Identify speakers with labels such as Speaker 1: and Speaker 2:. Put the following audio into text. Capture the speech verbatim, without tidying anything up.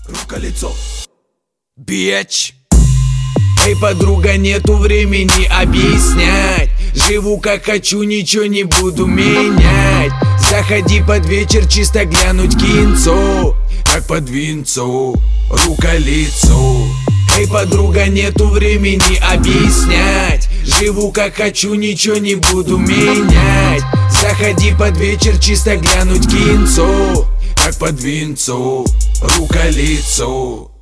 Speaker 1: Рука-лицо. Бич. Эй, подруга, нету времени объяснять. Живу как хочу, ничего не буду менять. Заходи под вечер, чисто глянуть кинцо. Как под винцо, рука-лицо. Эй, подруга, нету времени объяснять. Живу как хочу, ничего не буду менять. Заходи под вечер, чисто глянуть кинцо. Как под винцо, рука-лицо.